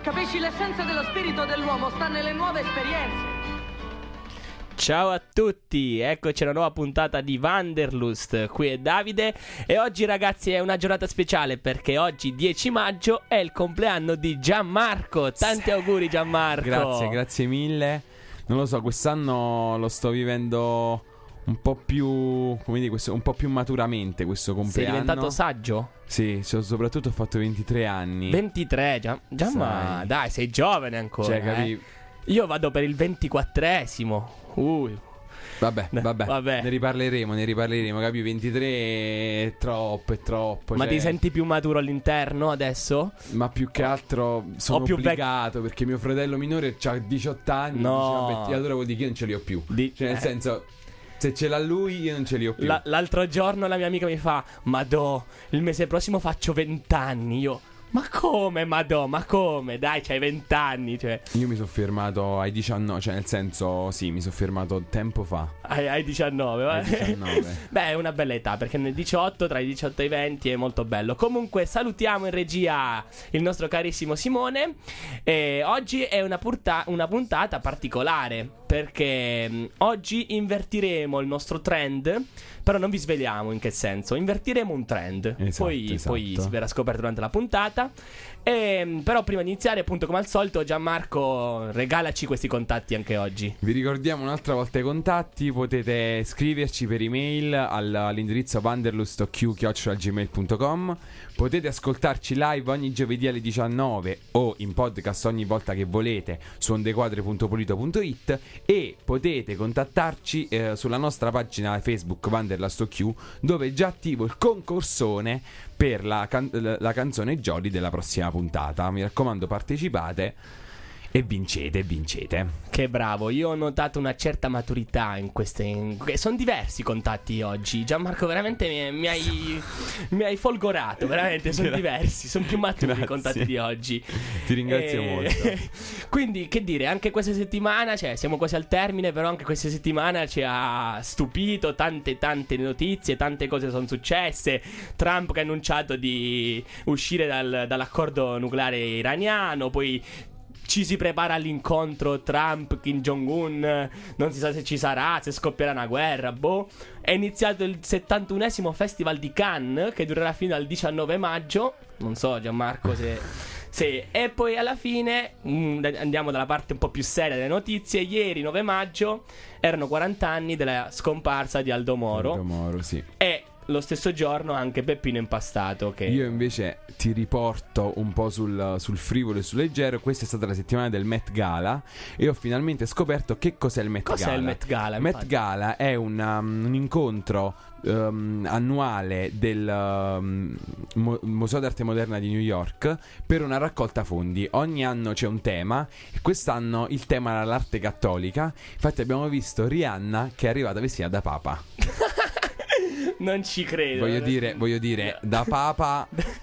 Capisci, l'essenza dello spirito dell'uomo sta nelle nuove esperienze. Ciao a tutti, eccoci alla nuova puntata di Wanderlust, qui è Davide e oggi ragazzi è una giornata speciale perché oggi 10 maggio è il compleanno di Gianmarco, tanti auguri Gianmarco. Grazie mille, non lo so, quest'anno lo sto vivendo un po' più, come dire, un po' più maturamente questo compleanno. Sei diventato saggio? Sì, soprattutto ho fatto 23 anni. 23, ma dai, sei giovane ancora. Cioè, capi... Io vado per il 24esimo. Vabbè, ne riparleremo, capi? 23 è troppo. Ma cioè... ti senti più maturo all'interno adesso? Ma più che altro sono più obbligato perché mio fratello minore ha 18 anni. No. Dice, vabbè, allora vuol dire che io non ce li ho più. Cioè, nel senso... Se ce l'ha lui io non ce li ho più. L'altro giorno la mia amica mi fa: Madò, il mese prossimo faccio 20 anni. Io: ma come Madò? Ma come? Dai, c'hai 20 anni, cioè. Io mi sono fermato ai 19. Cioè nel senso, sì, mi sono fermato tempo fa. Ai 19, ai 19. Beh, è una bella età, perché nel 18, tra i 18 e i 20 è molto bello. Comunque salutiamo in regia il nostro carissimo Simone. E oggi è una puntata particolare, perché oggi invertiremo il nostro trend. Però non vi sveliamo in che senso. Invertiremo un trend. Poi si verrà scoperto durante la puntata. Però prima di iniziare, appunto, come al solito, Gianmarco, regalaci questi contatti anche oggi. Vi ricordiamo un'altra volta i contatti. Potete scriverci per email all'indirizzo wanderlust@gmail.com. Potete ascoltarci live ogni giovedì alle 19 o in podcast ogni volta che volete su ondequadre.polito.it. E potete contattarci sulla nostra pagina Facebook Wanderlust OQ, dove è già attivo il concorsone per la canzone Jolly della prossima puntata. Mi raccomando, partecipate e vincete. Che bravo, io ho notato una certa maturità in queste. Sono diversi i contatti oggi. Gianmarco, veramente mi hai folgorato. Veramente, sono diversi, sono più maturi i contatti di oggi. Ti ringrazio molto. Quindi, che dire, anche questa settimana, cioè siamo quasi al termine, però anche questa settimana ci ha stupito tante notizie, tante cose sono successe. Trump che ha annunciato di uscire dall'accordo nucleare iraniano, poi ci si prepara all'incontro Trump-Kim Jong-un, non si sa se ci sarà, se scoppierà una guerra, È iniziato il 71esimo Festival di Cannes, che durerà fino al 19 maggio. Non so, Gianmarco, se... Sì, e poi alla fine andiamo dalla parte un po' più seria delle notizie. Ieri, 9 maggio, erano 40 anni della scomparsa di Aldo Moro. Aldo Moro, sì. E lo stesso giorno anche Peppino Impastato, che... Io invece ti riporto un po' sul frivolo e sul leggero. Questa è stata la settimana del Met Gala e ho finalmente scoperto che cos'è il Met Gala. Cos'è il Met Gala? Il Met Gala è un incontro annuale del Museo d'Arte Moderna di New York per una raccolta fondi. Ogni anno c'è un tema e quest'anno il tema era l'arte cattolica. Infatti abbiamo visto Rihanna che è arrivata vestita da Papa. Non ci credo. Voglio dire, da Papa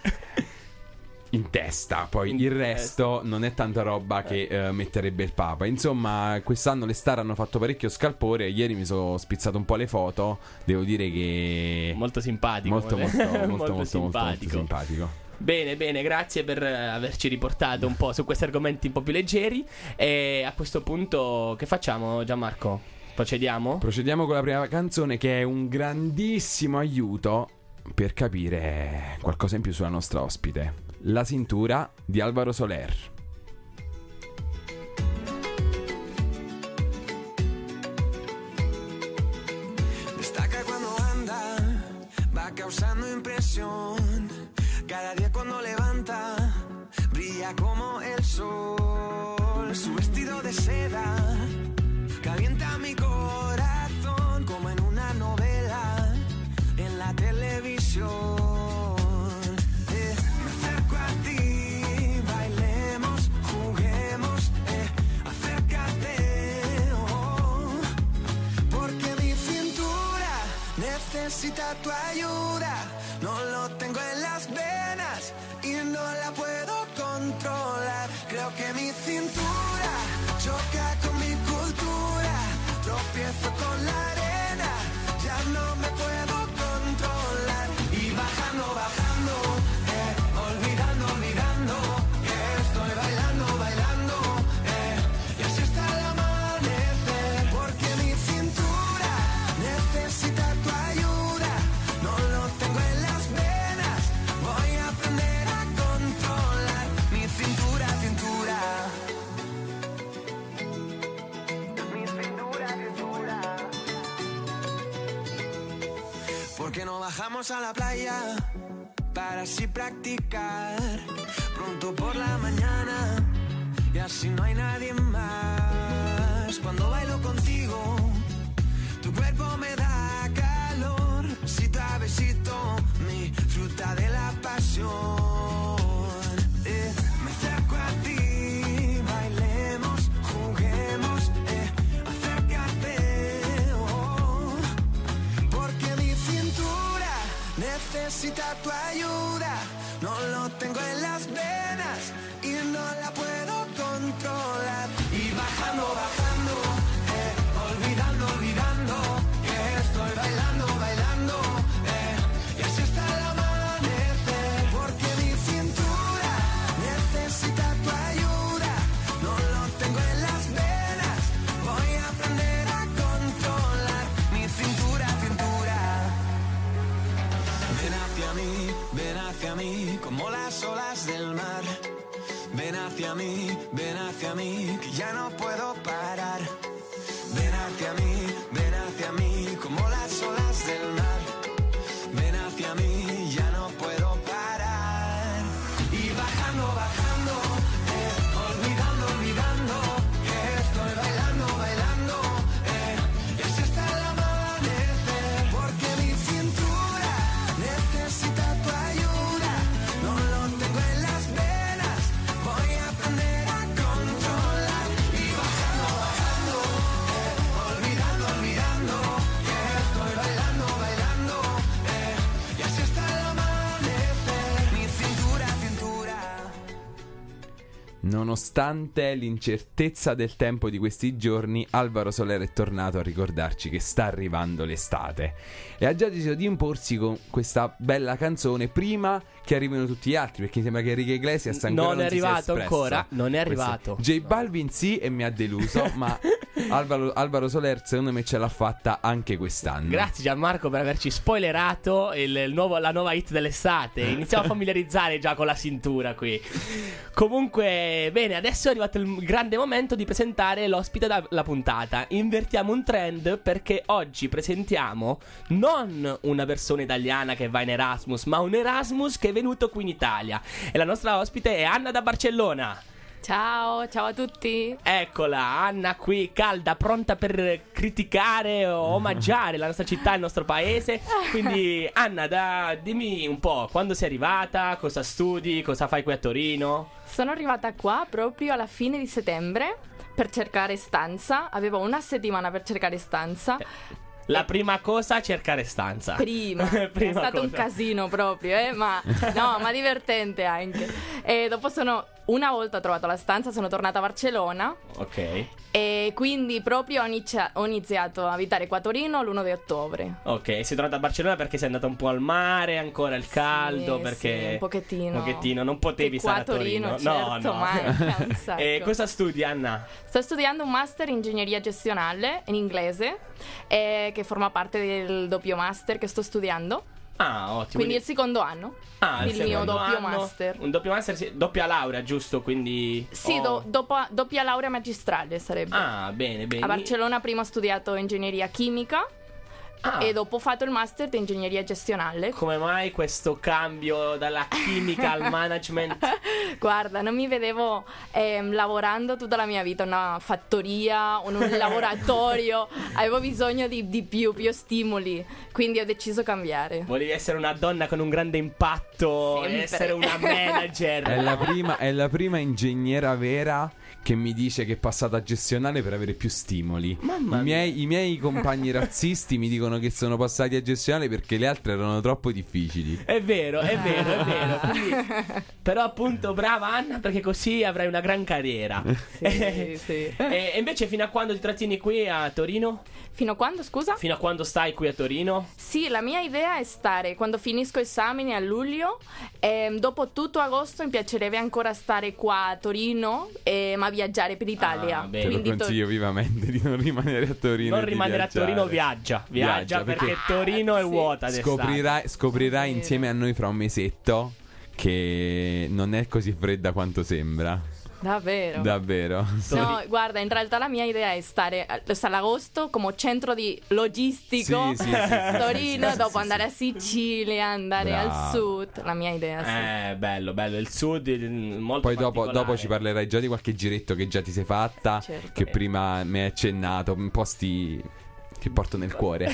in testa. Poi il resto non è tanta roba che metterebbe il Papa. Insomma, quest'anno le star hanno fatto parecchio scalpore. Ieri mi sono spizzato un po' le foto. Devo dire che molto simpatico. Molto simpatico. Bene, grazie per averci riportato un po' su questi argomenti un po' più leggeri. E a questo punto che facciamo, Gianmarco? Procediamo con la prima canzone, che è un grandissimo aiuto per capire qualcosa in più sulla nostra ospite. La cintura di Alvaro Soler. Destaca cuando anda, va causando impresión. Cada día cuando levanta, brilla como el sol. Su vestido de seda calienta mi corazón como en una novela en la televisión. Me acerco a ti, bailemos, juguemos, acércate, porque mi cintura necesita tu ayuda. No lo tengo en las venas y no la puedo controlar. Creo que mi cintura choca con mi cultura. Tropiezo con la arena, ya no me puedo controlar. Y bajando, olvidando, mirando, que estoy bailando. que no bajamos a la playa para así practicar. Pronto por la mañana y así no hay nadie más. Cuando bailo contigo, tu cuerpo me da calor. Besito a besito, mi fruta de la pasión. Me acerco a ti, bailemos, juguemos, acércate, oh, porque mi cintura necesita tu ayuda. No lo tengo en las venas y no la puedo controlar. Y bajando, bajando, olvidando, olvidando que estoy bailando, bailando, y así hasta el amanecer. Porque mi cintura necesita tu ayuda. No lo tengo en las venas, voy a aprender a controlar mi cintura, cintura. Ven hacia mí, como las olas del mar. Ven hacia mí, que ya no puedo parar. Ven hacia mí, como las olas del mar. Ven hacia mí, ya no puedo parar. Y bajando, bajando, olvidando, olvidando que estoy bailando, bailando, y así hasta el amanecer. Porque mi cintura necesita tu ayuda. No lo tengo en las venas, voy a aprender a controlar. Y bajando, bajando, olvidando, olvidando que estoy bailando, bailando, y así hasta el amanecer. Mi cintura, cintura. Nonostante l'incertezza del tempo di questi giorni, Alvaro Soler è tornato a ricordarci che sta arrivando l'estate e ha già deciso di imporsi con questa bella canzone prima che arrivino tutti gli altri, perché mi sembra che Enrique Iglesias ancora Non è si sia arrivato espresso. ancora, non è arrivato. J Balvin sì e mi ha deluso, ma Alvaro Soler secondo me ce l'ha fatta anche quest'anno. Grazie Gianmarco per averci spoilerato la nuova hit dell'estate. Iniziamo a familiarizzare già con la cintura qui. Comunque, bene, adesso è arrivato il grande momento di presentare l'ospite della puntata. Invertiamo un trend perché oggi presentiamo non una persona italiana che va in Erasmus, ma un Erasmus che è venuto qui in Italia. E la nostra ospite è Anna da Barcellona. Ciao, ciao a tutti. Eccola, Anna qui, calda, pronta per criticare o omaggiare la nostra città, il nostro paese. Quindi, Anna, dimmi un po', quando sei arrivata, cosa studi, cosa fai qui a Torino? Sono arrivata qua proprio alla fine di settembre per cercare stanza. Avevo una settimana per cercare stanza. La prima cosa, cercare stanza. Prima è stato un casino proprio, ma divertente anche. E dopo una volta trovato la stanza, sono tornata a Barcellona. Ok. E quindi proprio ho iniziato a abitare qua a Torino l'1 di ottobre. Ok, sei tornata a Barcellona perché sei andata un po' al mare, ancora il caldo, perché sì, un pochettino. Non potevi stare a Torino. Certo, manca un sacco. E cosa studi, Anna? Sto studiando un master in ingegneria gestionale in inglese, che forma parte del doppio master che sto studiando. Ah, ottimo. Quindi il secondo anno. Il mio doppio master. Un doppio master, sì, doppia laurea, giusto? Quindi sì, doppia laurea magistrale sarebbe. Ah, bene. A Barcellona prima ho studiato ingegneria chimica. E dopo ho fatto il master di ingegneria gestionale. Come mai questo cambio dalla chimica al management? Guarda, non mi vedevo lavorando tutta la mia vita in una fattoria o in un laboratorio. Avevo bisogno di più stimoli, quindi ho deciso di cambiare. Volevi essere una donna con un grande impatto, Sempre. essere una manager. È la prima ingegnera vera che mi dice che è passata a gestionale per avere più stimoli. Mamma mia. I miei compagni razzisti mi dicono che sono passati a gestionale perché le altre erano troppo difficili. È vero. Quindi, però appunto brava Anna, perché così avrai una gran carriera. Sì. E invece fino a quando ti trattieni qui a Torino? Fino a quando, scusa? Fino a quando stai qui a Torino? Sì, la mia idea è stare quando finisco esami a luglio. Dopo tutto agosto mi piacerebbe ancora stare qua a Torino, ma viaggiare per l'Italia. Te lo consiglio vivamente di non rimanere a Torino. Non rimanere a Torino, viaggia perché Torino è vuota d'estate. Scoprirai insieme a noi fra un mesetto che non è così fredda quanto sembra. Davvero? Davvero. No, guarda, in realtà la mia idea è stare all'agosto come centro di logistico Sì, Torino, sì, dopo sì, andare a Sicilia, andare Bravo. al sud. La mia idea, sì. Bello, il sud molto Poi dopo particolare. ci parlerai già di qualche giretto che già ti sei fatta, Certo. che prima mi hai accennato, posti che porto nel cuore.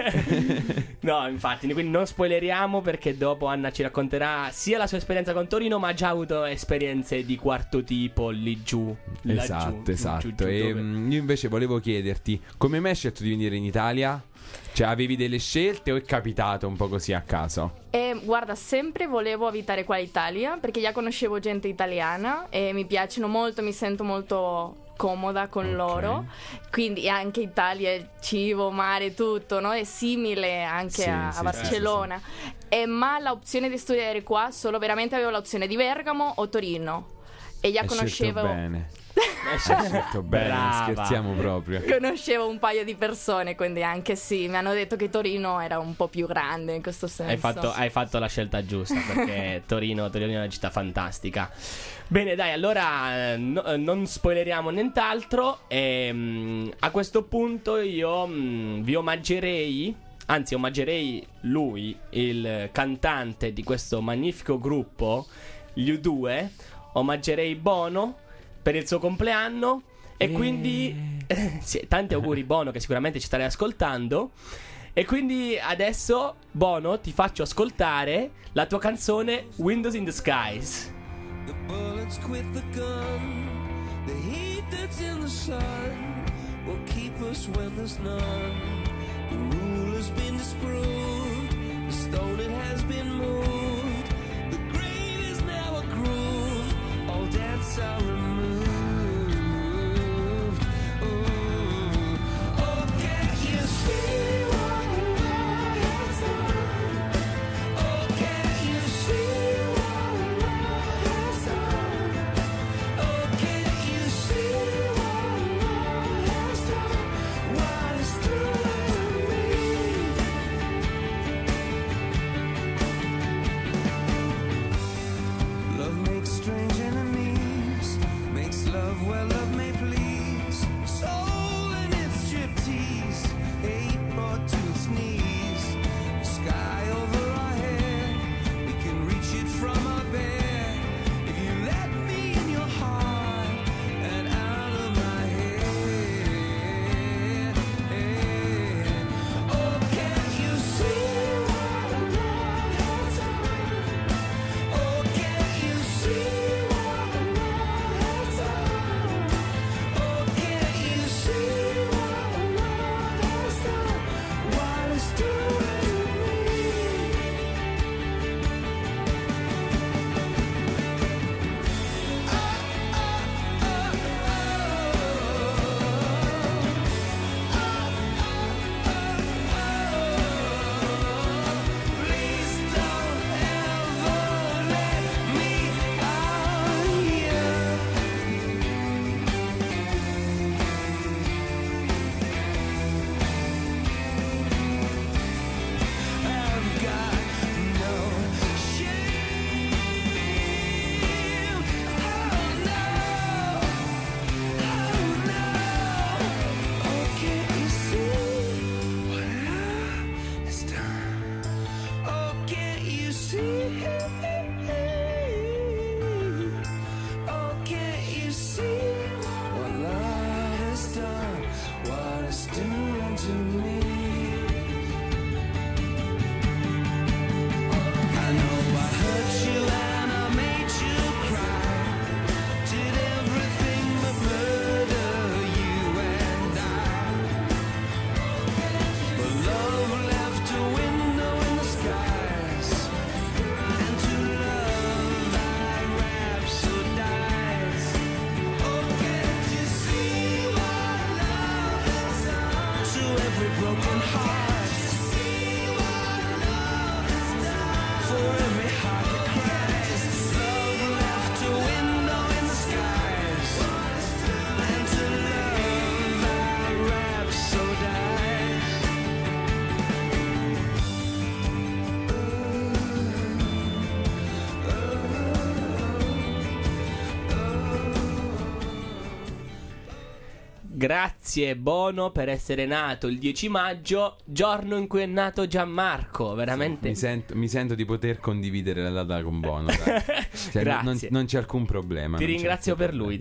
No, infatti, quindi non spoileriamo perché dopo Anna ci racconterà sia la sua esperienza con Torino, ma ha già avuto esperienze di quarto tipo lì giù. Esatto. E dove- io invece volevo chiederti, come mai hai scelto di venire in Italia? Cioè, avevi delle scelte o è capitato un po' così a caso? E guarda, sempre volevo abitare qua in Italia perché già conoscevo gente italiana e mi piacciono molto, mi sento molto comoda con loro. Quindi anche Italia, il cibo, mare, tutto, no? È simile anche Sì, a sì, Barcellona. Ma l'opzione di studiare qua solo veramente avevo l'opzione di Bergamo o Torino. E già Hai conoscevo. scelto bene. Hai scelto bene, Brava. scherziamo proprio. Conoscevo un paio di persone, quindi anche sì, mi hanno detto che Torino era un po' più grande in questo senso. Hai fatto la scelta giusta perché Torino è una città fantastica. Bene, dai, allora non spoileriamo nient'altro. A questo punto io vi omaggerei. Anzi, omaggerei lui, il cantante di questo magnifico gruppo, gli U2. Omaggerei Bono per il suo compleanno. E quindi sì, tanti auguri Bono, che sicuramente ci starei ascoltando. E quindi adesso Bono, ti faccio ascoltare la tua canzone Windows in the Skies. The bullets quit the gun. The heat that's in the sun will keep us when there's none. The rule has been disproved. The stone, it has been moved. The grave is now a groove. All debts are removed. Ooh. Oh, can't you see what love has done? Oh, can't you see what love has done? Oh, can't you see what love has done? What is true to me? Love makes strange enemies, makes love where love may please. Soul in its striptease, hate brought to its knees. The sky over our head, we can reach it from our bed. If you let me in your heart and out of my head. Oh, can't you see what love has done? Oh, can't you see what love has done? Oh, can't you see what love has done? What it's doing to me? Please don't ever let me out here. I've got no shame. Oh no, oh no. Oh, can't you see what love has done? Oh, can't you see? Oh, can't you see what love has done? What it's doing to me? I know I hurt you and I made you cry. Did everything but murder you and I. But love left a window in the skies, and to love I rhapsodize. Oh, can't you see what love has done to every broken Grazie Bono per essere nato il 10 maggio, giorno in cui è nato Gianmarco, veramente. Mi sento di poter condividere la data con Bono. Cioè, Grazie. Non c'è alcun problema. Ti ringrazio per lui.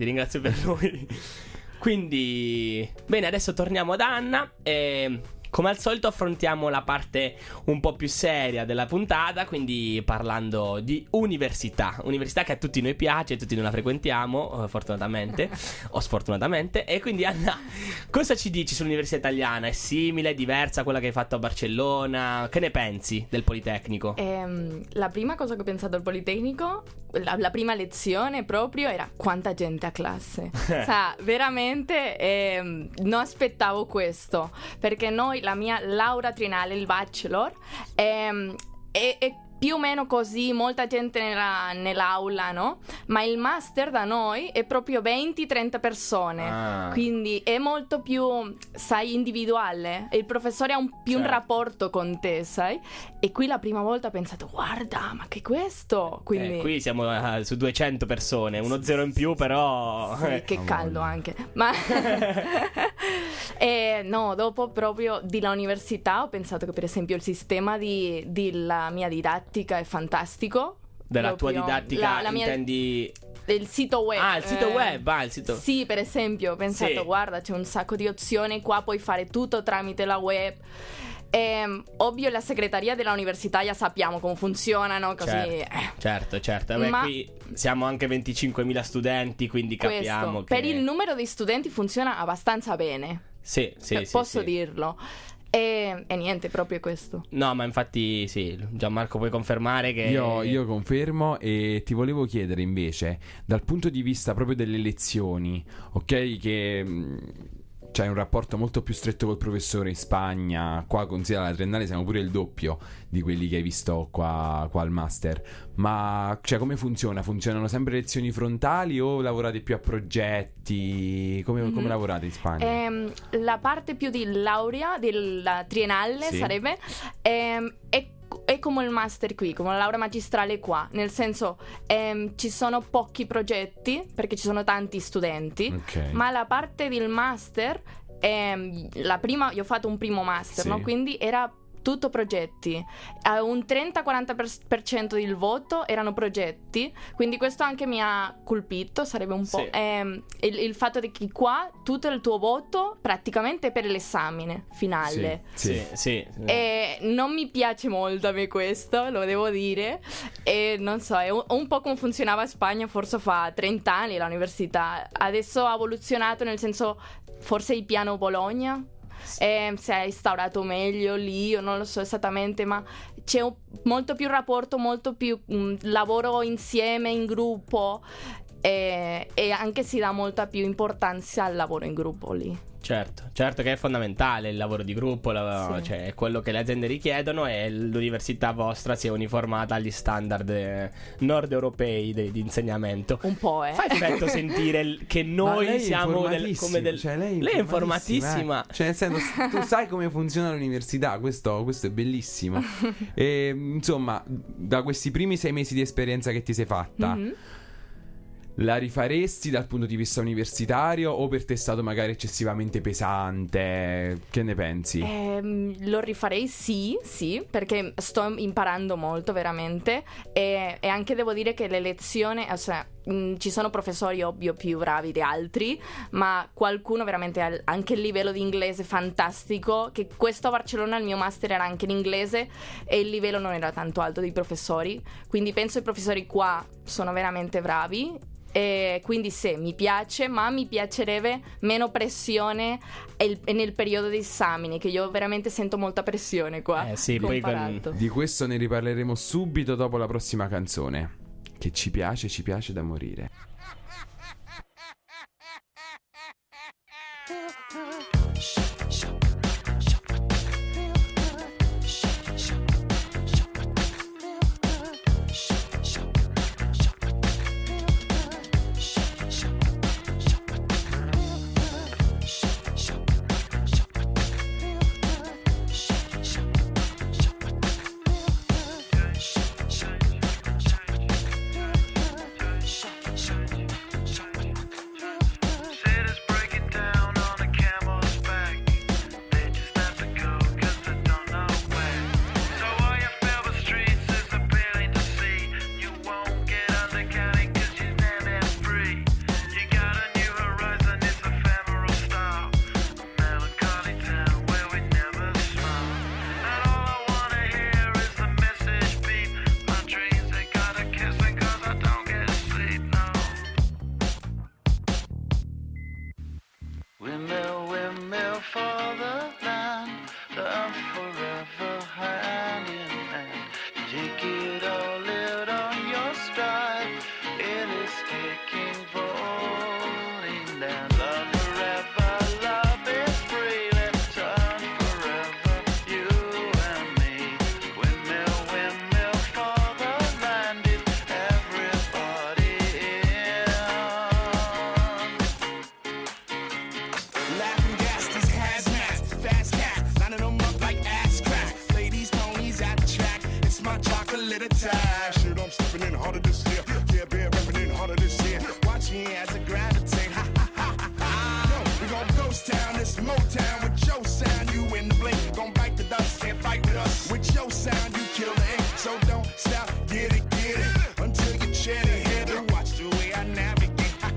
Quindi, bene, adesso torniamo ad Anna e come al solito affrontiamo la parte un po' più seria della puntata, quindi parlando di università che a tutti noi piace, tutti noi la frequentiamo, fortunatamente o sfortunatamente. E quindi Anna, cosa ci dici sull'università italiana? È simile, è diversa a quella che hai fatto a Barcellona? Che ne pensi del Politecnico? La prima cosa che ho pensato al Politecnico, la prima lezione proprio era quanta gente a classe. Cioè, veramente non aspettavo questo, perché noi, la mia laurea triennale, il bachelor, è più o meno così, molta gente nell'aula, no? Ma il master da noi è proprio 20-30 persone, quindi è molto più, sai, individuale. Il professore ha un rapporto con te, sai? E qui la prima volta ho pensato, guarda, ma che è questo? Quindi qui siamo su 200 persone, 1-0 in più, però sì, che caldo anche. Ma no, dopo proprio della università ho pensato che per esempio il sistema della mia didattica è fantastico. Della proprio, tua didattica intendi il sito web. Ah, il sito web, il sito. Sì, per esempio ho pensato, Sì. guarda, c'è un sacco di opzioni qua, puoi fare tutto tramite la web. Ovvio, la segreteria dell'università già sappiamo come funzionano, così. Certo. Beh, Ma qui siamo anche 25.000 studenti, quindi capiamo che per il numero di studenti funziona abbastanza bene. Sì, posso sì. dirlo. E niente, proprio questo. No, ma infatti sì, Gianmarco puoi confermare che Io confermo, e ti volevo chiedere invece, dal punto di vista proprio delle lezioni, ok, che c'hai un rapporto molto più stretto col professore in Spagna, qua considera la triennale siamo pure il doppio di quelli che hai visto qua al master, ma cioè come funziona? Funzionano sempre lezioni frontali o lavorate più a progetti? Come lavorate in Spagna? La parte più di laurea della triennale Sì. sarebbe è come il master qui, come la laurea magistrale qua, nel senso ci sono pochi progetti perché ci sono tanti studenti, Ok. ma la parte del master, la prima, io ho fatto un primo master, Sì. no? Quindi era tutto progetti. Un 30-40% del voto erano progetti, quindi questo anche mi ha colpito, sarebbe un po' Sì. il fatto di che qua tutto il tuo voto praticamente è per l'esame finale. Sì. E non mi piace molto a me questo, lo devo dire. E non so, è un po' come funzionava a Spagna forse fa 30 anni l'università. Adesso ha evoluzionato, nel senso, forse il piano Bologna si è instaurato meglio lì, io non lo so esattamente, ma c'è molto più rapporto, molto più lavoro insieme, in gruppo, e anche si dà molta più importanza al lavoro in gruppo lì. Certo che è fondamentale il lavoro di gruppo, Sì. cioè è quello che le aziende richiedono, e l'università vostra si è uniformata agli standard nord europei di insegnamento. Un po', Fa effetto sentire che noi lei è siamo informatissima, cioè, lei è informatissima. Cioè, nel senso, tu sai come funziona l'università, questo è bellissimo. E, insomma, da questi primi 6 mesi di esperienza che ti sei fatta, la rifaresti dal punto di vista universitario o per te è stato magari eccessivamente pesante? Che ne pensi? Lo rifarei sì, perché sto imparando molto veramente, e anche devo dire che le lezioni, cioè, ci sono professori ovvio più bravi di altri, ma qualcuno veramente ha anche il livello di inglese fantastico, che questo a Barcellona il mio master era anche in inglese e il livello non era tanto alto dei professori, quindi penso i professori qua sono veramente bravi. E quindi sì, mi piace, ma mi piacerebbe meno pressione nel periodo di esami, che io veramente sento molta pressione qua. Sì, poi comparato. Di questo ne riparleremo subito dopo la prossima canzone, che ci piace da morire. Said it's breaking down on a to the tie. Shit, I'm stepping in harder this year. Yeah, been repping in harder this year. Watch me as I gravitate. Ha ha ha ha ha. We gon' ghost town, this Motown with your sound. You in the blink, gon' bite the dust, can't fight with us. With your sound, you kill the ink. So don't stop, get it until you chin it hit it. Watch the way I navigate.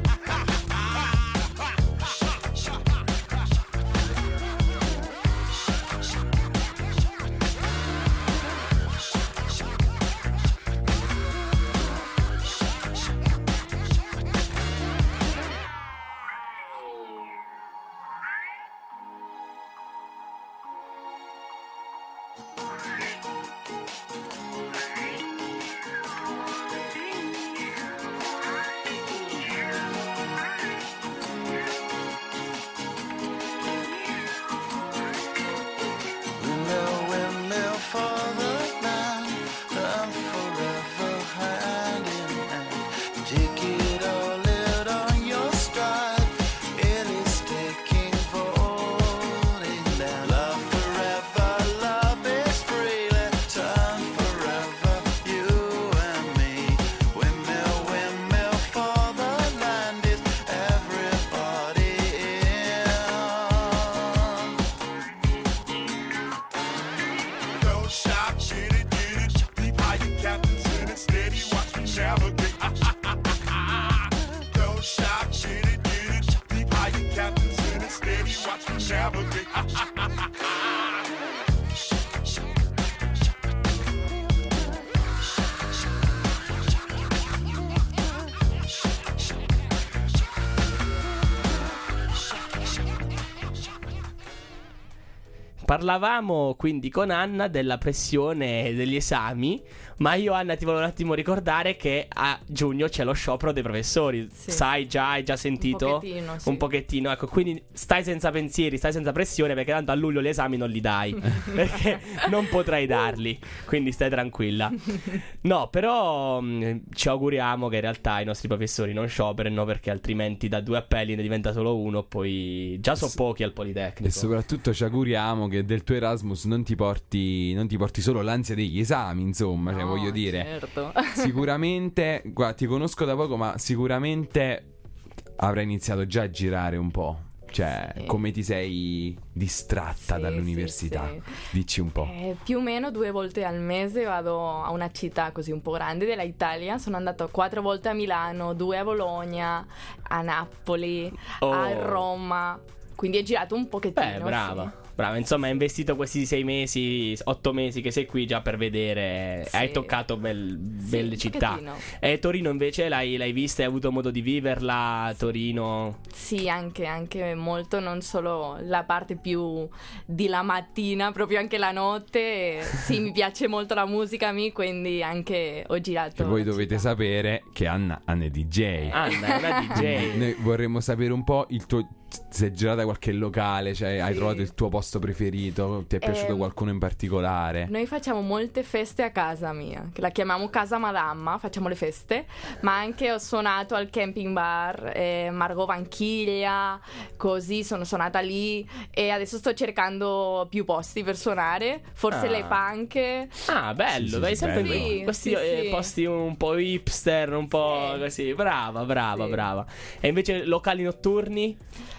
Parlavamo quindi con Anna della pressione degli esami, ma io, Anna, ti volevo un attimo ricordare che a giugno c'è lo sciopero dei professori. Sì. Sai già, hai già sentito? Un pochettino, sì. Un pochettino, ecco, quindi stai senza pensieri, stai senza pressione, perché tanto a luglio gli esami non li dai, perché non potrai darli, quindi stai tranquilla. No, però ci auguriamo che in realtà i nostri professori non scioperino, perché altrimenti da 2 appelli ne diventa solo uno, poi già sono pochi al Politecnico. E soprattutto ci auguriamo che del tuo Erasmus non ti porti solo l'ansia degli esami, insomma, cioè, No, voglio dire, certo. sicuramente, guarda, ti conosco da poco, ma sicuramente avrai iniziato già a girare un po'. Cioè, Sì. come ti sei distratta Sì, dall'università? sì, sì. Dici un po'. Più o meno 2 volte al mese vado a una città così un po' grande della Italia. Sono andato 4 volte a Milano, 2 a Bologna, a Napoli, a Roma. Quindi hai girato un pochettino. Beh, brava. sì. Brava, insomma, hai investito questi 6 mesi, 8 mesi che sei qui già per vedere. Sì. Hai toccato belle un città. pochettino. E Torino invece l'hai vista? Hai avuto modo di viverla? Torino? Sì, anche molto, non solo la parte più di la mattina, proprio anche la notte. Sì, mi piace molto la musica a me, quindi anche ho girato. E voi la dovete città. sapere che Anna è DJ. Anna è una DJ. Noi vorremmo sapere un po' il tuo. Sei girata qualche locale, cioè hai Sì. trovato il tuo posto preferito? Ti è piaciuto qualcuno in particolare? Noi facciamo molte feste a casa mia, che la chiamiamo Casa Madamma, facciamo le feste, ma anche ho suonato al camping bar Margot Vanchiglia, così sono suonata lì e adesso sto cercando più posti per suonare, forse Ah. le Panche. Ah, bello, Sì, sì, vai sì, sempre bello. in questi Sì, sì. posti un po' hipster, un po' Sì. così. Brava, brava, Sì. brava. E invece locali notturni?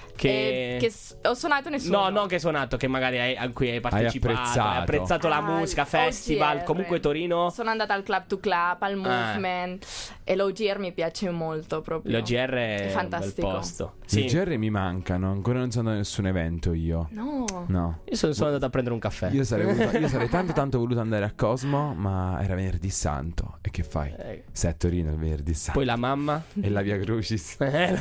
Ho suonato nessuno. No, non che hai suonato, che magari a cui hai partecipato, apprezzato. hai apprezzato la musica, festival. OGR. Comunque Torino, Sono andata al Club to Club, al Movement e l'OGR mi piace molto proprio. l'OGR è un fantastico. bel posto. I Sì. GR mi mancano, ancora non sono andato a nessun evento io. No. No. Io sono andato a prendere un caffè. Io sarei tanto voluto andare a Cosmo, ma era venerdì santo. E che fai? Sei a Torino il venerdì santo. Poi la mamma. E la Via Crucis.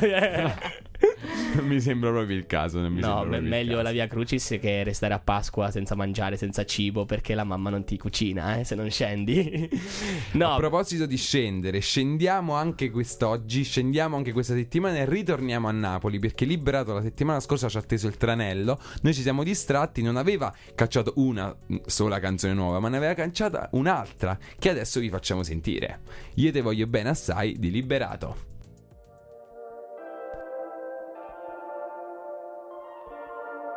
Non mi sembra proprio il caso. Non mi No, sembra proprio il meglio caso. la Via Crucis che restare a Pasqua senza mangiare, senza cibo, perché la mamma non ti cucina, se non scendi. No, A proposito di scendere, scendiamo anche quest'oggi, scendiamo anche questa settimana e ritorniamo a Napoli, perché Liberato la settimana scorsa ci ha atteso il tranello. Noi ci siamo distratti, non aveva cacciato una sola canzone nuova, ma ne aveva cacciata un'altra che adesso vi facciamo sentire. Io te voglio bene assai di Liberato.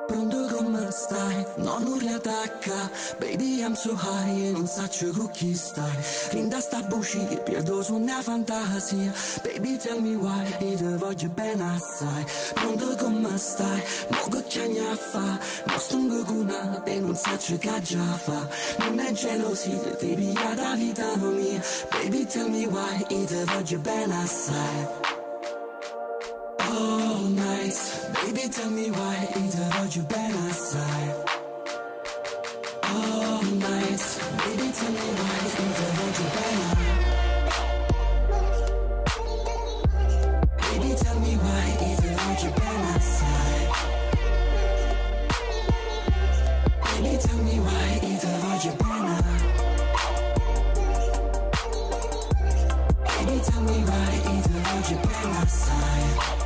Pronto come stai? No, non riattacca. Baby, I'm so high e non saccio con chi stai. Rinda sta buccia, perdo su una fantasia. Baby, tell me why, io te voglio bene assai. Pronto come stai? Mo che chiagna fa? Non stungo con una e non saccio che già fa. Non è gelosia, ti piglia da vita mia. Baby, tell me why, io te voglio bene assai. All night, baby, tell me why, io te voglio bene assai. All night, baby, tell me why, io te voglio bene. Baby, tell me why, io te voglio bene assai. Baby, tell me why, io te voglio bene. Baby, tell me why, io te voglio bene assai.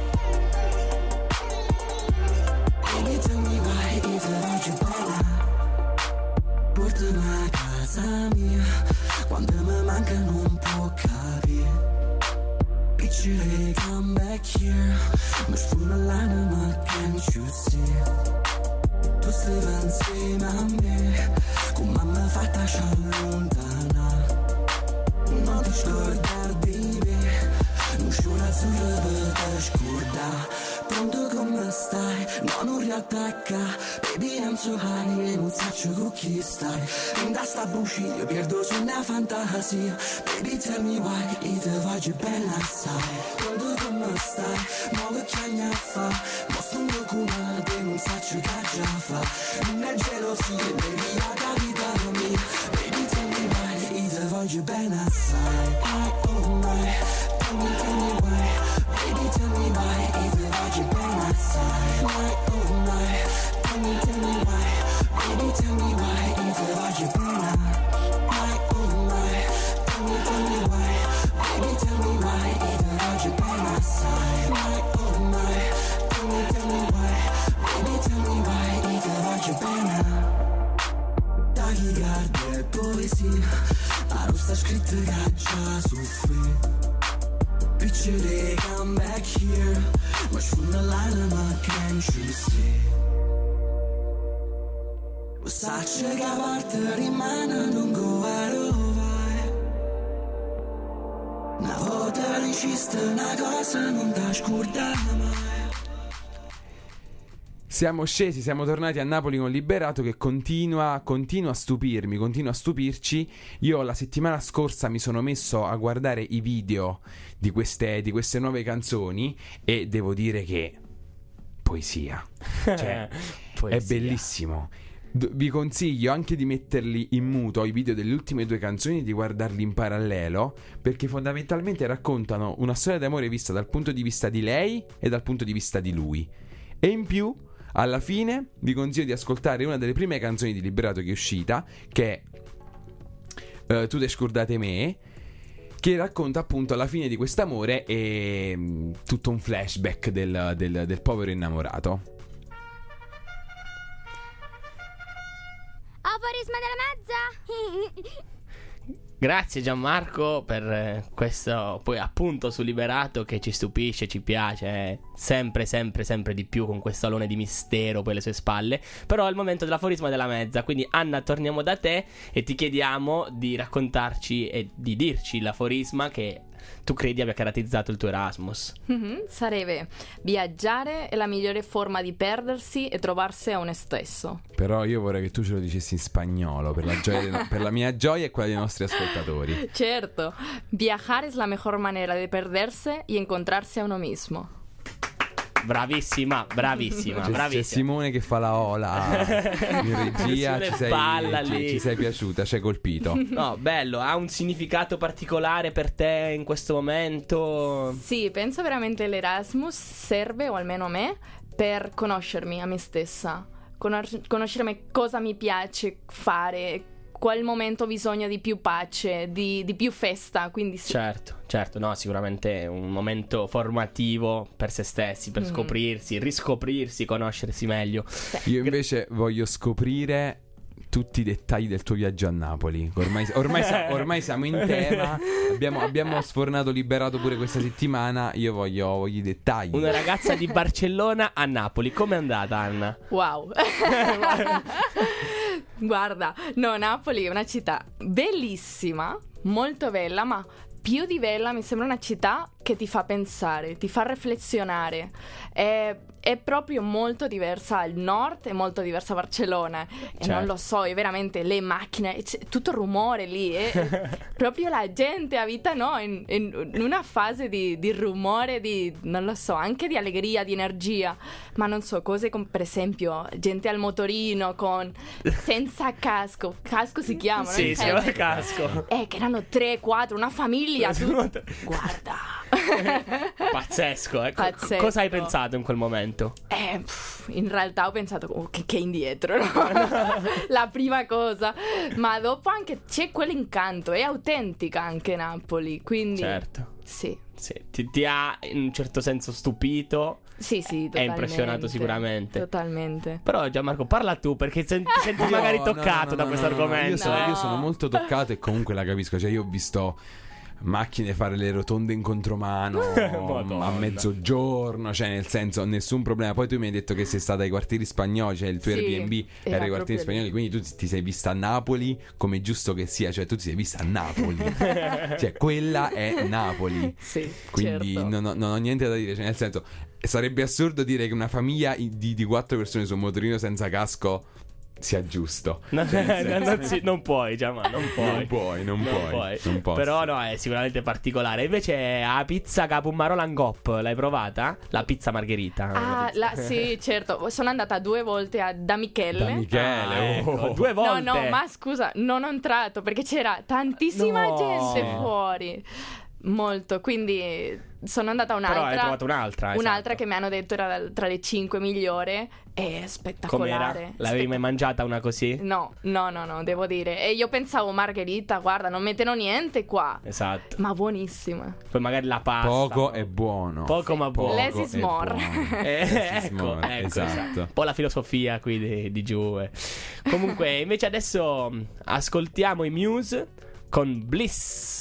Baby, tell me why, io te voglio bene. Portami a casa mia, quando mi manca non può capire. Picture come back here, ma sfuma l'anima, can't you see? Tu stai insieme a me, come mi fa lasciare lontana. Non ti scordare di me, non sciora azzurra per te scordare. Pronto come stai? No, non riattacca. Baby, I'm so high e non saccio con chi stai. Rinda sta buccia, perdo su una fantasia. Baby, tell me why, io te voglio bene assai. Pronto come stai? Mo che chiagna fa? Mo stungo con una e non saccio che già fa. Non è gelosia, baby, la vita mia. Baby, tell me why, io te voglio bene assai. Oh my, tell me why. Baby, tell me why, io te voglio bene assai. Oh my, tell me why. Baby, tell me why, io te voglio bene. Oh my, tell me why. Baby, tell me why, io te voglio bene assai. Oh my, tell me why. Baby, tell me why, io te voglio bene. Tachicardia e poesia, la rosta scritta che già soffri. Picture come back here, ma sfunda l'anima, can't you see? Lo saccio che a parte rimane, non go a rovare. Una volta recista una cosa non da scordare mai. Siamo scesi, siamo tornati a Napoli con Liberato che continua a stupirmi, continua a stupirci. Io la settimana scorsa mi sono messo a guardare i video di queste nuove canzoni e devo dire che poesia, cioè Poesia. è bellissimo. Vi consiglio anche di metterli in muto i video delle ultime 2 canzoni e di guardarli in parallelo, perché fondamentalmente raccontano una storia d'amore vista dal punto di vista di lei e dal punto di vista di lui. E in più, alla fine, vi consiglio di ascoltare una delle prime canzoni di Liberato che è uscita, che è Tu te scordate me, che racconta appunto la fine di quest'amore e tutto un flashback del povero innamorato. Aforisma della mezza. Grazie Gianmarco per questo poi appunto su Liberato che ci stupisce, ci piace sempre di più con questo alone di mistero poi alle sue spalle. Però è il momento dell'aforisma della mezza, quindi Anna torniamo da te e ti chiediamo di raccontarci e di dirci l'aforisma che tu credi abbia caratterizzato il tuo Erasmus. Sarebbe: viaggiare è la migliore forma di perdersi e trovarsi a uno stesso. Però io vorrei che tu ce lo dicessi in spagnolo per la gioia per la mia gioia e quella dei nostri ascoltatori. Certo, viajar es la mejor manera de perderse y encontrarse a uno mismo. Bravissima. C'è Simone che fa la ola in regia. Ci sei piaciuta, ci hai colpito. No, bello, ha un significato particolare per te in questo momento? Sì, penso veramente l'Erasmus serve, o almeno a me, per conoscermi a me stessa, conoscermi cosa mi piace fare, qual momento ho bisogno di più pace, di più festa, quindi sì. Certo, no, sicuramente è un momento formativo per se stessi, per scoprirsi, riscoprirsi, conoscersi meglio. Io invece voglio scoprire tutti i dettagli del tuo viaggio a Napoli. Ormai siamo in tema. Abbiamo sfornato, liberato pure questa settimana. Io voglio i dettagli. Una ragazza di Barcellona a Napoli. Com'è andata, Anna? Wow. Guarda, no, Napoli è una città bellissima, molto bella, ma più di bella mi sembra una città che ti fa pensare, ti fa riflessionare. È proprio molto diversa al nord e molto diversa a Barcellona. E non lo so, è veramente le macchine, c'è tutto il rumore lì. Proprio la gente abita in una fase di rumore, non lo so, anche di allegria, di energia. Ma non so, cose come per esempio gente al motorino senza casco. Casco si chiama, no? Sì, si chiama casco. Che erano 3, 4, una famiglia. Guarda. Pazzesco, eh. Pazzesco. Cosa hai pensato in quel momento? In realtà ho pensato che indietro, no? La prima cosa. Ma dopo anche c'è quell'incanto, è autentica anche Napoli, quindi certo. Sì. Ti ha in un certo senso stupito. Sì, totalmente. È impressionato sicuramente. Totalmente. Però Gianmarco, parla tu, perché ti senti magari toccato da questo argomento. Io sono molto toccato e comunque la capisco. Cioè io ho visto macchine fare le rotonde in contromano a mezzogiorno, cioè nel senso nessun problema. Poi tu mi hai detto che sei stata ai quartieri spagnoli, cioè il tuo Airbnb era ai quartieri spagnoli, quindi tu ti sei vista a Napoli come è giusto che sia, cioè tu ti sei vista a Napoli. Cioè quella è Napoli. Sì, quindi certo. non ho niente da dire, cioè nel senso sarebbe assurdo dire che una famiglia di 4 persone su un motorino senza casco sia giusto. Non puoi, Gianma, non puoi. Non puoi. Però no, è sicuramente particolare. Invece la pizza Capumaro Langop, l'hai provata? La pizza margherita. Sì, certo. Sono andata 2 volte da Michele. Ecco, 2 volte. No, ma scusa, non ho entrato perché c'era tantissima gente fuori. Molto, quindi sono andata a un'altra. Però hai trovato un'altra, un'altra che mi hanno detto era tra le 5 migliori. È spettacolare. Com'era? L'avevi mai mangiata una così? No, devo dire. E io pensavo margherita, guarda, non mettono niente qua. Esatto. Ma buonissima. Poi magari la pasta. Poco è buono. Poco ma buono. Less is more. Ecco, esatto. Un po' la filosofia qui di giù. Comunque, invece adesso ascoltiamo i Muse con Bliss.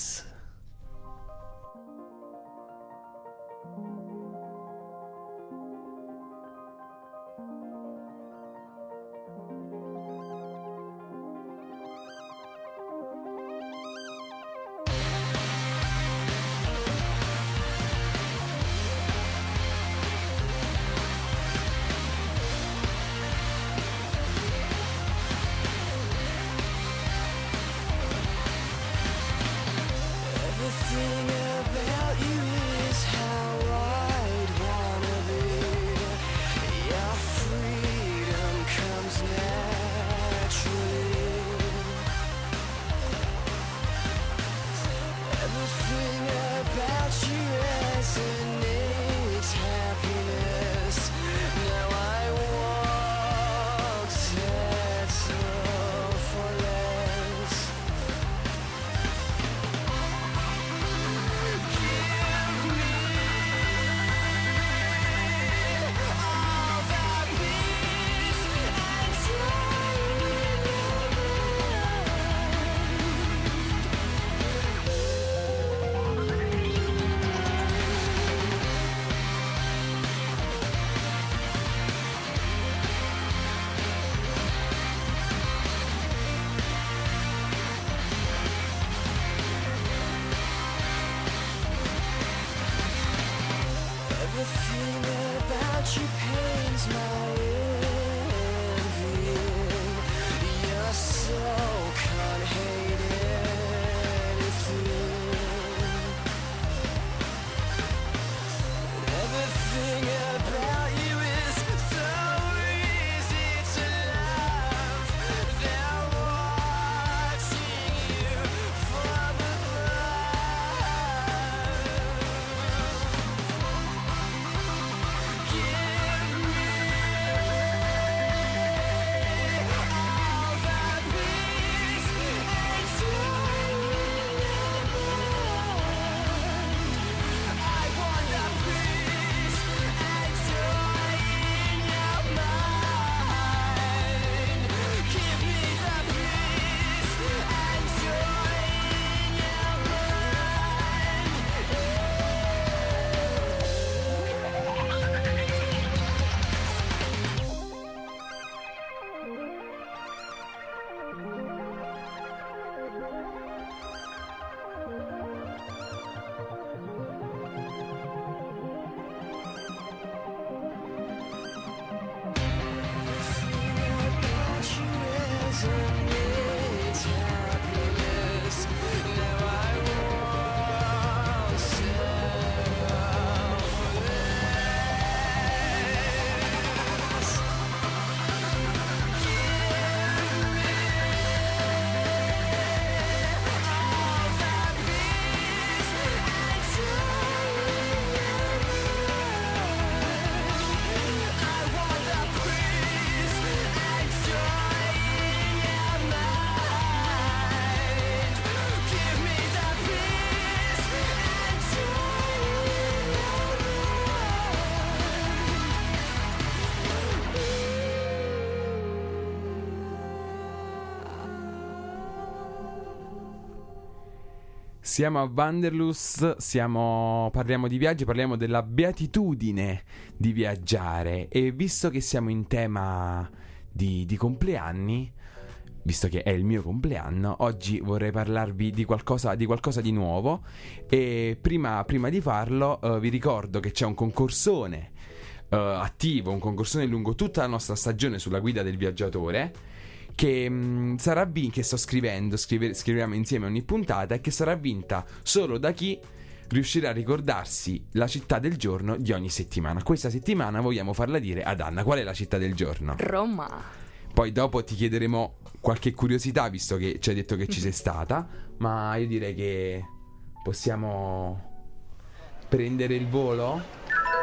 Siamo a Wanderlust, parliamo di viaggi, parliamo della beatitudine di viaggiare. E visto che siamo in tema di compleanni, visto che è il mio compleanno, oggi vorrei parlarvi di qualcosa di nuovo. E prima di farlo vi ricordo che c'è un concorsone attivo, un concorsone lungo tutta la nostra stagione sulla guida del viaggiatore, che sarà che sto scrivendo, scriviamo insieme ogni puntata, e che sarà vinta solo da chi riuscirà a ricordarsi la città del giorno di ogni settimana. Questa settimana vogliamo farla dire ad Anna. Qual è la città del giorno? Roma. Poi dopo ti chiederemo qualche curiosità, visto che ci hai detto che ci sei stata, ma io direi che possiamo prendere il volo.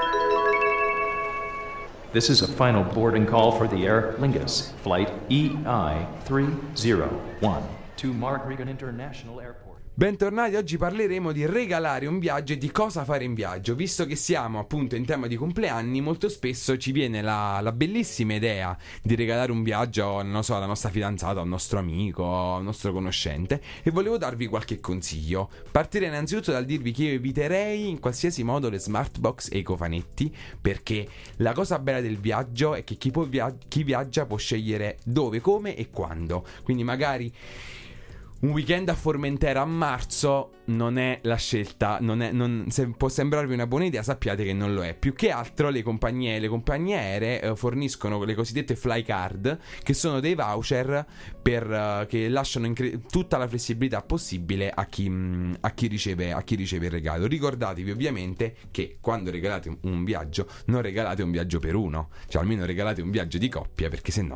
This is a final boarding call for the Aer Lingus, flight EI-301 to Mark Regan International Airport. Bentornati, oggi parleremo di regalare un viaggio e di cosa fare in viaggio. Visto che siamo appunto in tema di compleanni, molto spesso ci viene la bellissima idea di regalare un viaggio, non so, alla nostra fidanzata, al nostro amico, al nostro conoscente, e volevo darvi qualche consiglio. Partirei innanzitutto dal dirvi che io eviterei in qualsiasi modo le smart box e i cofanetti, perché la cosa bella del viaggio è che chi viaggia può scegliere dove, come e quando. Quindi magari un weekend a Formentera a marzo non è la scelta, se può sembrarvi una buona idea, sappiate che non lo è. Più che altro le compagnie aeree forniscono le cosiddette fly card, che sono dei voucher che lasciano tutta la flessibilità possibile a chi riceve il regalo. Ricordatevi ovviamente che quando regalate un viaggio non regalate un viaggio per uno, cioè almeno regalate un viaggio di coppia, perché sennò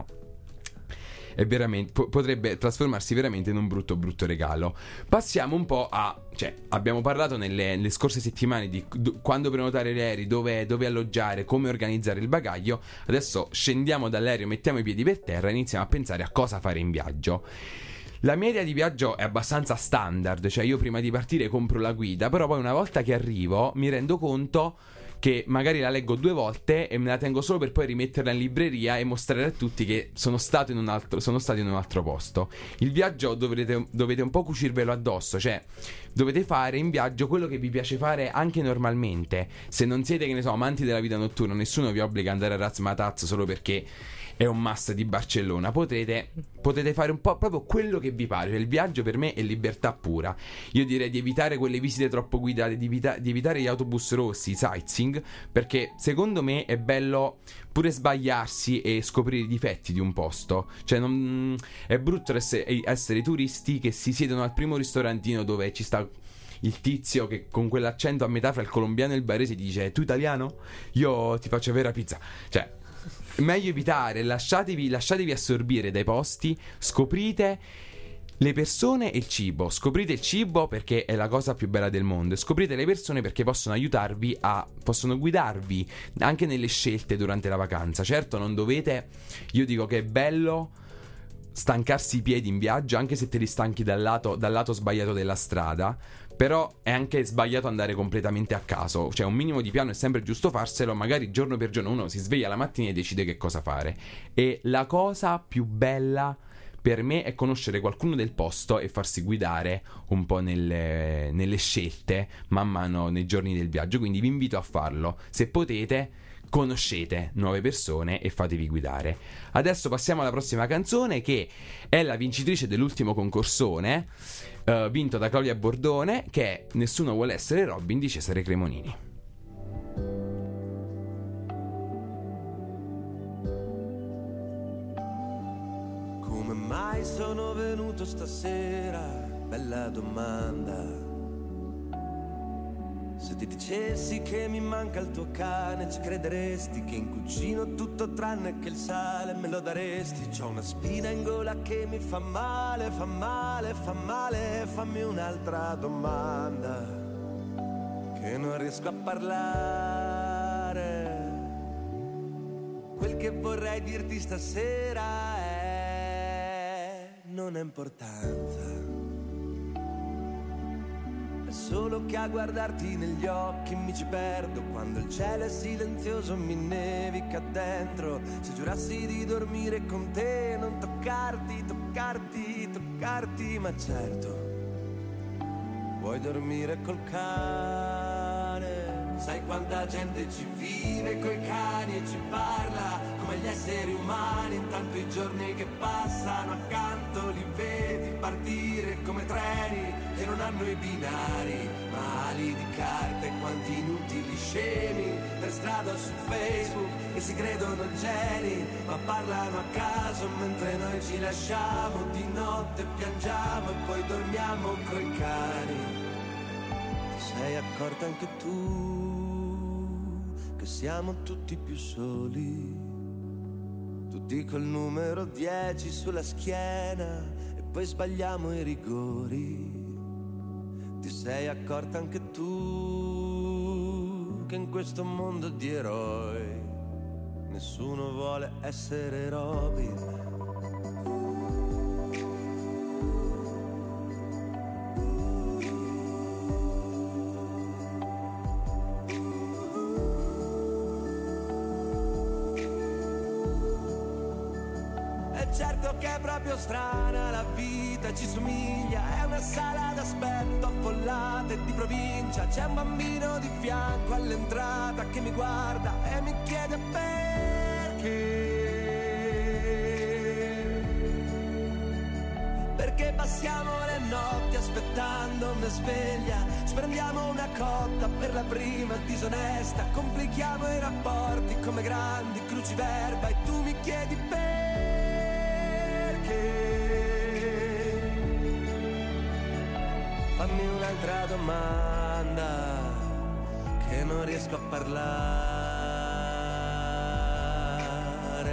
è veramente, potrebbe trasformarsi veramente in un brutto regalo. Passiamo un po' abbiamo parlato nelle scorse settimane di quando prenotare gli aerei, dove alloggiare, come organizzare il bagaglio. Adesso scendiamo dall'aereo, mettiamo i piedi per terra e iniziamo a pensare a cosa fare in viaggio. La mia idea di viaggio è abbastanza standard, cioè io prima di partire compro la guida, però poi una volta che arrivo mi rendo conto che magari la leggo 2 volte e me la tengo solo per poi rimetterla in libreria e mostrare a tutti che sono stato in un altro posto. Il viaggio dovete un po' cucirvelo addosso, cioè dovete fare in viaggio quello che vi piace fare anche normalmente. Se non siete, che ne so, amanti della vita notturna, nessuno vi obbliga ad andare a Razzmatazz solo perché è un must di Barcellona. Potete fare un po' proprio quello che vi pare. Cioè, il viaggio per me è libertà pura. Io direi di evitare quelle visite troppo guidate, di evitare gli autobus rossi, i sightseeing, perché secondo me è bello pure sbagliarsi e scoprire i difetti di un posto. Cioè è brutto essere turisti che si siedono al primo ristorantino dove ci sta il tizio che con quell'accento a metà fra il colombiano e il barese ti dice: tu italiano? Io ti faccio vera pizza. Cioè, meglio evitare, lasciatevi assorbire dai posti, scoprite le persone e il cibo. Scoprite il cibo perché è la cosa più bella del mondo, e scoprite le persone perché possono guidarvi anche nelle scelte durante la vacanza. Certo, non dovete, io dico che è bello stancarsi i piedi in viaggio, anche se te li stanchi dal lato sbagliato della strada. Però è anche sbagliato andare completamente a caso. Cioè un minimo di piano è sempre giusto farselo. Magari giorno per giorno uno si sveglia la mattina e decide che cosa fare. E la cosa più bella per me è conoscere qualcuno del posto e farsi guidare un po' nelle scelte man mano nei giorni del viaggio. Quindi vi invito a farlo. Se potete, conoscete nuove persone e fatevi guidare. Adesso passiamo alla prossima canzone, che è la vincitrice dell'ultimo concorsone, vinto da Claudia Bordone, che è Nessuno vuole essere Robin di Cesare Cremonini. Come mai sono venuto stasera? Bella domanda. Se ti dicessi che mi manca il tuo cane, ci crederesti che in cucina ho tutto tranne che il sale, me lo daresti. C'ho una spina in gola che mi fa male, fa male, fa male. Fammi un'altra domanda, che non riesco a parlare. Quel che vorrei dirti stasera è: non ha importanza. È solo che a guardarti negli occhi mi ci perdo. Quando il cielo è silenzioso mi nevica dentro. Se giurassi di dormire con te, non toccarti, toccarti, toccarti. Ma certo, vuoi dormire col cane. Sai quanta gente ci vive coi cani e ci parla come gli esseri umani. Intanto i giorni che passano accanto li vedi partire come treni che non hanno i binari, ma ali di carte. Quanti inutili scemi per strada o su Facebook che si credono geni, ma parlano a caso mentre noi ci lasciamo. Di notte piangiamo e poi dormiamo coi cani. Ti sei accorta anche tu che siamo tutti più soli, tutti col numero 10 sulla schiena e poi sbagliamo i rigori. Ti sei accorta anche tu che in questo mondo di eroi nessuno vuole essere Robin. Certo che è proprio strana la vita, ci somiglia, è una sala d'aspetto affollata e di provincia. C'è un bambino di fianco all'entrata che mi guarda e mi chiede perché passiamo le notti aspettando una sveglia. Ci prendiamo una cotta per la prima disonesta, complichiamo i rapporti come grandi cruciverba e tu mi chiedi fammi un'altra domanda, che non riesco a parlare.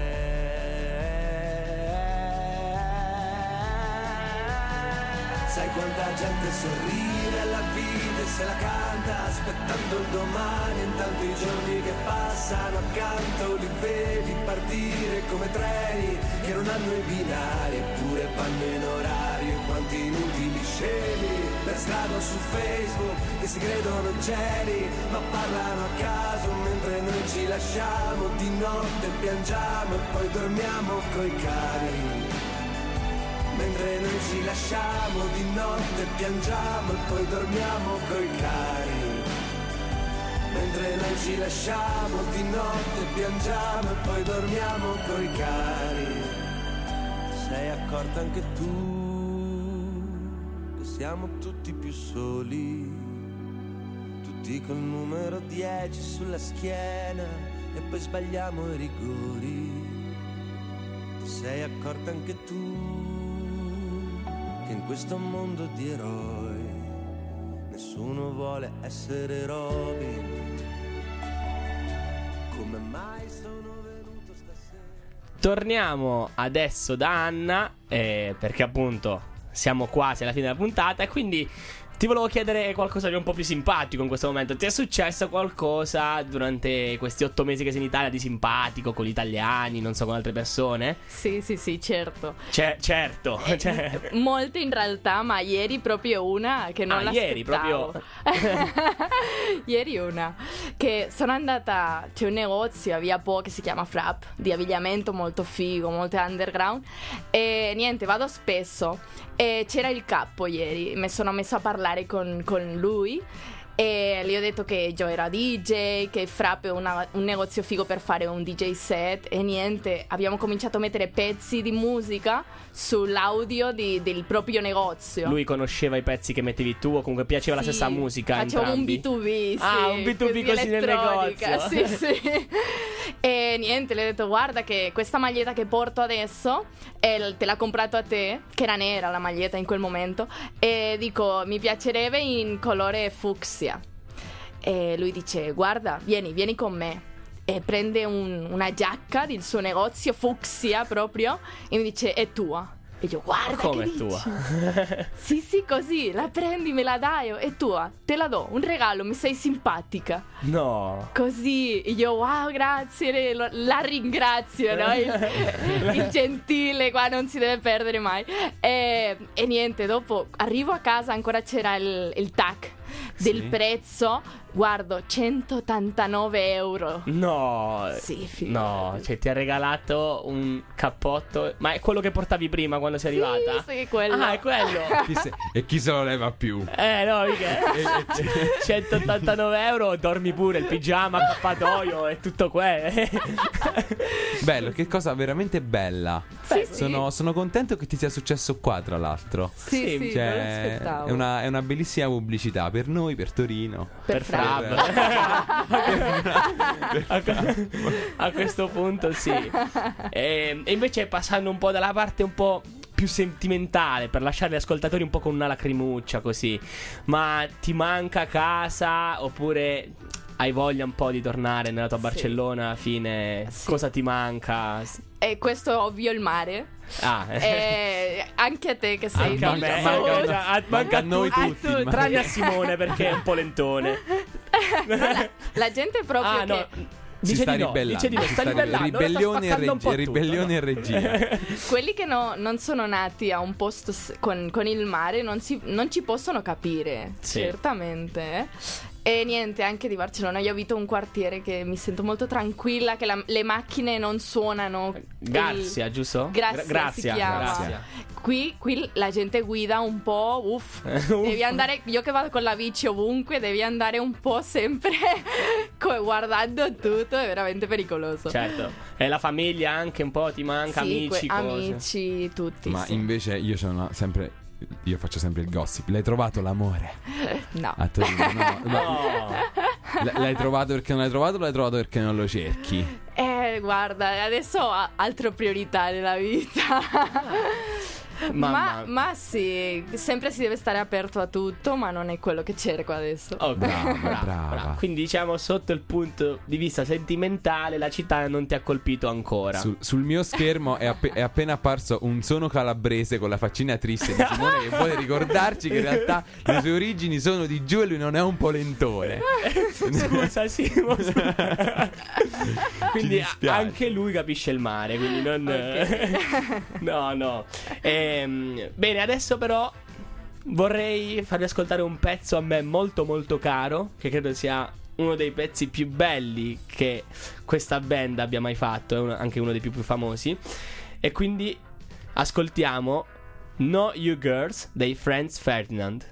Sai quanta gente sorride alla vita e se la canta aspettando il domani. Intanto i giorni che passano accanto li vedi partire come treni che non hanno i binari eppure vanno in orario. Quanti inutili scemi per strada o su Facebook che si credono geni ma parlano a caso mentre noi ci lasciamo. Di notte piangiamo e poi dormiamo coi cani. Mentre noi ci lasciamo, di notte piangiamo e poi dormiamo coi cani. Mentre noi ci lasciamo, di notte piangiamo e poi dormiamo coi cani. Ti sei accorta anche tu che siamo tutti più soli, tutti col numero 10 sulla schiena e poi sbagliamo i rigori. Ti sei accorta anche tu che in questo mondo di eroi nessuno vuole essere Robin. Come mai sono venuto stasera? Torniamo adesso da Anna, perché appunto siamo quasi alla fine della puntata e quindi ti volevo chiedere qualcosa di un po' più simpatico in questo momento. Ti è successo qualcosa durante questi 8 mesi che sei in Italia di simpatico con gli italiani, non so, con altre persone? Sì, certo. Certo. Molte in realtà, ma ieri proprio una che non l'aspettavo. Ieri proprio. Ieri una che sono andata, c'è un negozio a Via Po che si chiama Frap, di abbigliamento molto figo, molto underground, e niente, vado spesso e c'era il capo ieri, mi sono messa a parlare con lui E gli ho detto che Joe era DJ, che Frappe è un negozio figo per fare un DJ set. E niente, abbiamo cominciato a mettere pezzi di musica sull'audio del proprio negozio. Lui conosceva i pezzi che mettevi tu, o comunque piaceva la Sì, stessa musica? facevo entrambi? un B2B, sì. Ah, un B2B così nel elettronica, negozio. sì. E niente, le ho detto guarda che questa maglietta che porto adesso te l'ha comprato a te, che era nera la maglietta in quel momento, e dico mi piacerebbe in colore fucsia. E lui dice guarda, vieni con me. E prende una giacca del suo negozio fucsia proprio e mi dice è tua. E io guarda Come che è tua? dici? Sì, così, la prendi, me la dai, è tua, te la do, un regalo, mi sei simpatica. No. Così, io wow, grazie, la ringrazio, no? Il gentile qua non si deve perdere mai. E niente, dopo arrivo a casa, ancora c'era il tag del Sì. prezzo, guardo 189 euro. No. Sì, figo. No, cioè ti ha regalato un cappotto. Ma è quello che portavi prima quando sei arrivata? Sì, quello. Ah, è quello. E chi se lo leva più? No, mica. 189 euro, dormi pure, il pigiama, accappatoio e tutto Bello, che cosa veramente bella. Sì, Sono contento che ti sia successo qua, tra l'altro. Sì, non Cioè, l'aspettavo. è una bellissima pubblicità per noi, per Torino. Per Fra- a questo punto sì. E invece passando un po' dalla parte un po' più sentimentale, per lasciare gli ascoltatori un po' con una lacrimuccia così, ma ti manca casa oppure hai voglia un po' di tornare nella tua Barcellona alla fine? Sì. Cosa ti manca? E questo è ovvio il mare. Ah, Anche a te che sei anche a del me, sud. manca a noi tutti. tutti. tranne a Simone perché è un po' lentone. La gente è proprio Ah, no. che Si sta Dice di no, ribellando. dice di no, sta ribellando, ora sta spaccando un po' tutto, Ribellione no? e regia. quelli che non sono nati a un posto con il mare non ci possono capire, Sì. certamente. E niente, anche di Barcellona io abito un quartiere che mi sento molto tranquilla, che le macchine non suonano. Garzia, giusto? Grazia si chiama. Grazia. Qui la gente guida un po', devi andare, io che vado con la bici ovunque, devi andare un po' sempre guardando tutto, è veramente pericoloso. Certo. E la famiglia anche un po' ti manca, Sì, amici, cose. amici, tutti. Ma sì. invece io faccio sempre il gossip. L'hai trovato l'amore No. a Torino? No, No. L'hai trovato perché non l'hai trovato o l'hai trovato perché non lo cerchi? Guarda, adesso ho altre priorità nella vita. Ma sì, sempre si deve stare aperto a tutto, ma non è quello che cerco adesso. Ok, Brava. Quindi diciamo sotto il punto di vista sentimentale la città non ti ha colpito ancora. Sul mio schermo è appena apparso un sono calabrese con la faccina triste di Simone che vuole ricordarci che in realtà le sue origini sono di giù e lui non è un polentone. Scusa, Simo. Quindi dispiace. anche lui capisce il mare, quindi non No. Bene, adesso però vorrei farvi ascoltare un pezzo a me molto molto caro, che credo sia uno dei pezzi più belli che questa band abbia mai fatto, è anche uno dei più famosi. E quindi ascoltiamo No You Girls dei Franz Ferdinand.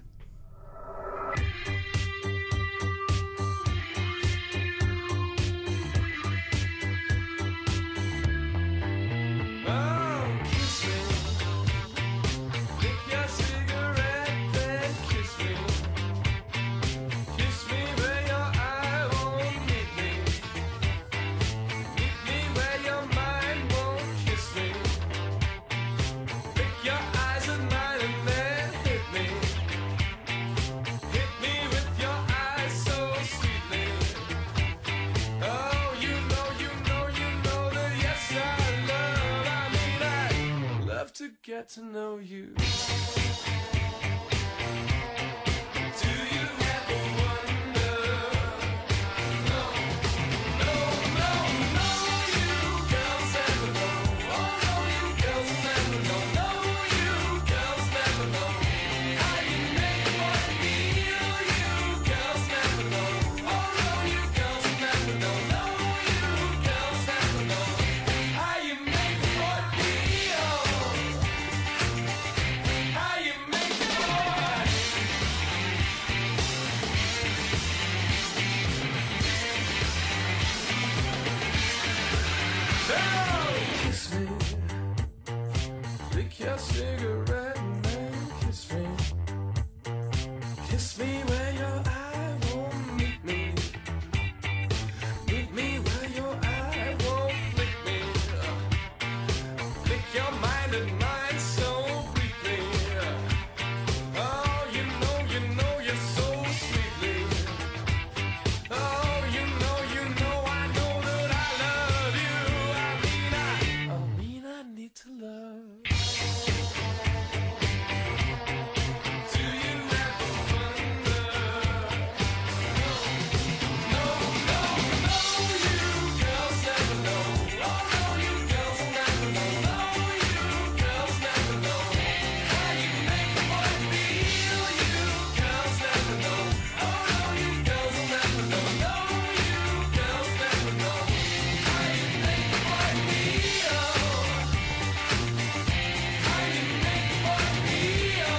Get to know you. How you make Take your cigarette and then kiss me. Kiss me where your eye won't meet me. Meet me where your eye won't flick me. Flick your mind and mine so briefly. Oh, you know you're so sweetly. Oh, you know, I know that I love you. I mean I need to love. Do you ever wonder? No, you girls never know. Oh, no, you girls never know. No, you girls never know how you make a boy feel. You girls never know. Oh, no, you girls never know. No, you girls never know how you make a boy feel. How you make a boy feel.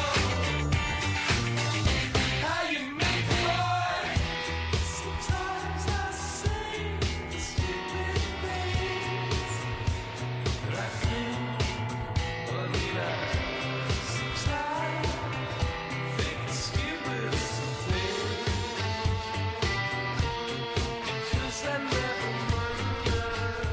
How you make a boy. Sometimes I say the stupid things that I think. I mean, sometimes think the stupidest of things. Because I never wonder.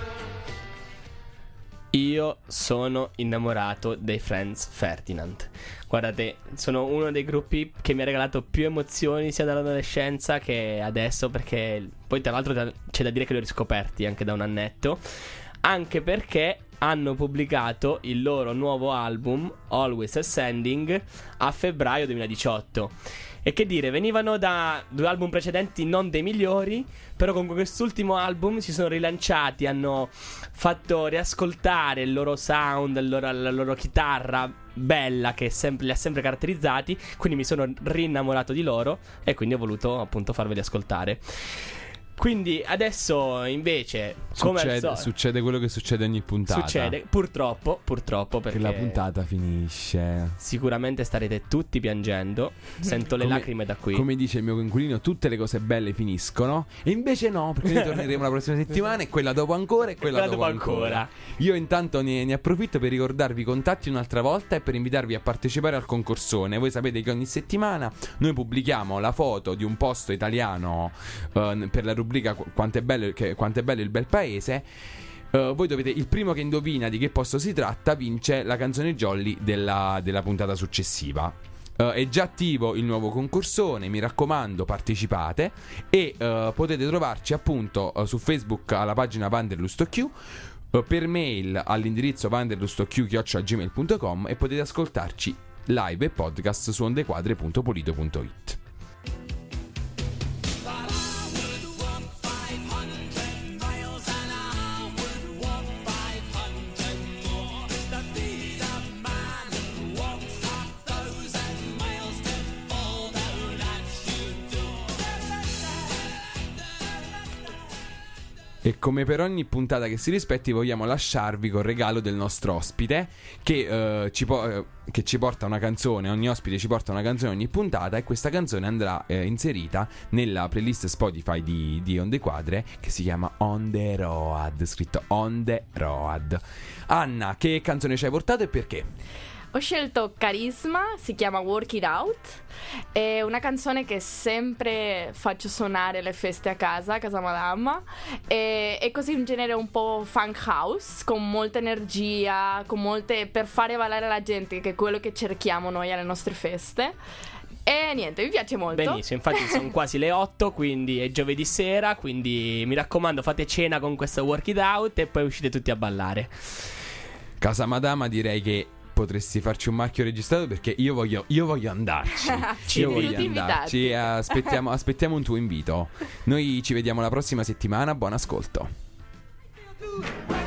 Io sono innamorato dei Franz Ferdinand. Guardate, sono uno dei gruppi che mi ha regalato più emozioni sia dall'adolescenza che adesso, perché poi tra l'altro c'è da dire che li ho riscoperti anche da un annetto, anche perché hanno pubblicato il loro nuovo album Always Ascending a febbraio 2018. E che dire, venivano da 2 album precedenti non dei migliori, però con quest'ultimo album si sono rilanciati, hanno fatto riascoltare il loro sound, la loro chitarra bella che li ha sempre caratterizzati, quindi mi sono rinnamorato di loro e quindi ho voluto appunto farveli ascoltare. Quindi adesso invece succede quello che succede ogni puntata. Succede purtroppo perché che la puntata finisce. Sicuramente starete tutti piangendo. Sento le lacrime da qui. Come dice il mio coinquilino, tutte le cose belle finiscono. E invece no, perché noi torneremo la prossima settimana. E quella dopo ancora. E quella dopo ancora. Io intanto ne approfitto per ricordarvi i contatti un'altra volta e per invitarvi a partecipare al concorsone. Voi sapete che ogni settimana noi pubblichiamo la foto di un posto italiano per la rubrica Quanto è bello il bel paese. Voi dovete, il primo che indovina di che posto si tratta vince la canzone jolly della puntata successiva. È già attivo il nuovo concorsone, mi raccomando, partecipate. E potete trovarci appunto su Facebook alla pagina Wanderlust OQ, per mail all'indirizzo wanderlustOQ@gmail.com, e potete ascoltarci live e podcast su ondequadre.polito.it. E come per ogni puntata che si rispetti, vogliamo lasciarvi col regalo del nostro ospite che ci porta una canzone. Ogni ospite ci porta una canzone ogni puntata, e questa canzone andrà inserita nella playlist Spotify di On The Quadre, che si chiama On The Road, scritto On The Road. Anna, che canzone ci hai portato e perché? Ho scelto Carisma, si chiama Work It Out. È una canzone che sempre faccio suonare alle feste a casa madama. È così un genere un po' funk house, con molta energia, per fare ballare la gente, che è quello che cerchiamo noi alle nostre feste. E niente, mi piace molto. Benissimo, infatti sono quasi le 8, quindi è giovedì sera, quindi mi raccomando, fate cena con questo Work It Out e poi uscite tutti a ballare. Casa madama, direi che potresti farci un marchio registrato, perché io voglio andarci. Sì, io voglio tutti andarci. invitati. Aspettiamo un tuo invito. Noi ci vediamo la prossima settimana. Buon ascolto.